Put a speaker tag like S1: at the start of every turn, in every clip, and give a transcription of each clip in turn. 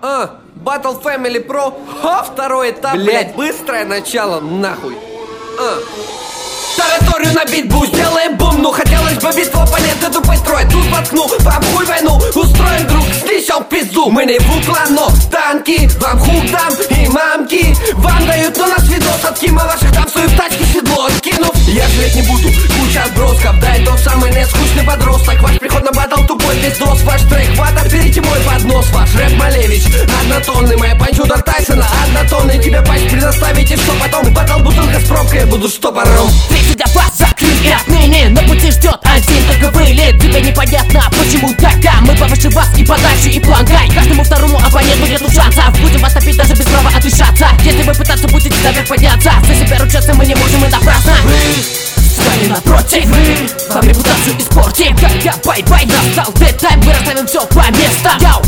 S1: Battle Family Pro. Второй этап, блять, быстрое начало, нахуй. Территорию на битбу, сделаем бум. Ну хотелось бы битву, оппоненты тупой строй. Тут воткну, вам хуй войну устроим, друг, снесем пизду. Мы не вуклан, но танки, вам хук дам и мамки. Вам дают, но нас видос от Кима ваших танцуют в тачке седло откинув. Я жалеть не буду, куча отбросков. Да и тот самый нескучный подросток. Ваш приход на батл тупой пиздос. Ваш трек вата, берите мой поднос. Ваш рэп Малевич, однотонный. Моя панч удар Тайсона, однотонный. Тебе панч предоставите, что потом. Батл бутылка с пробкой, я буду штопором.
S2: Тебя вас закрыт и отныне на пути ждет один только вылет. Тебе непонятно, почему так, мы повыше вас и подальше, и планкай. Каждому второму оппоненту нету шансов. Будем вас топить даже без права отрешаться. Если вы пытаться будете наверх подняться, за себя ручаться мы не можем и напрасно. Вы стали напротив, вы вам репутацию испортим. Когда бай-бай, настал дэд-тайм, мы расставим все по местам. Йоу!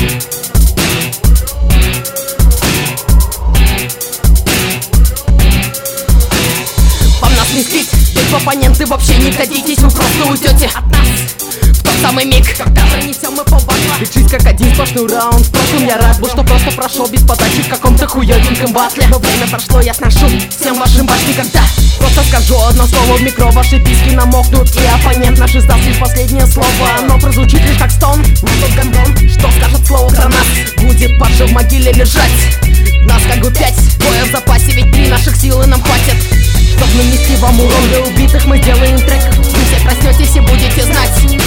S2: Ведь в оппоненты вообще не годитесь, вы просто уйдете от нас в тот самый миг, когда пронесем мы по батлу. Ведь жизнь как один сплошной раунд. В прошлом я рад был, что просто прошел без подачи в каком-то хуёвеньком батле. Но время прошло, я сношу всем вашим башникам, да. Просто скажу одно слово в микро, ваши писки намокнут, и оппонент наш издаст лишь последнее слово. Оно прозвучит лишь как стон, но тот гандон, что скажет слово про нас, будет падше в могиле лежать. Нас как бы 5, двое в запасе, ведь 3 наших силы нам хватит, чтоб нанести вам урон. Для убитых мы делаем трек, вы все проснетесь и будете знать.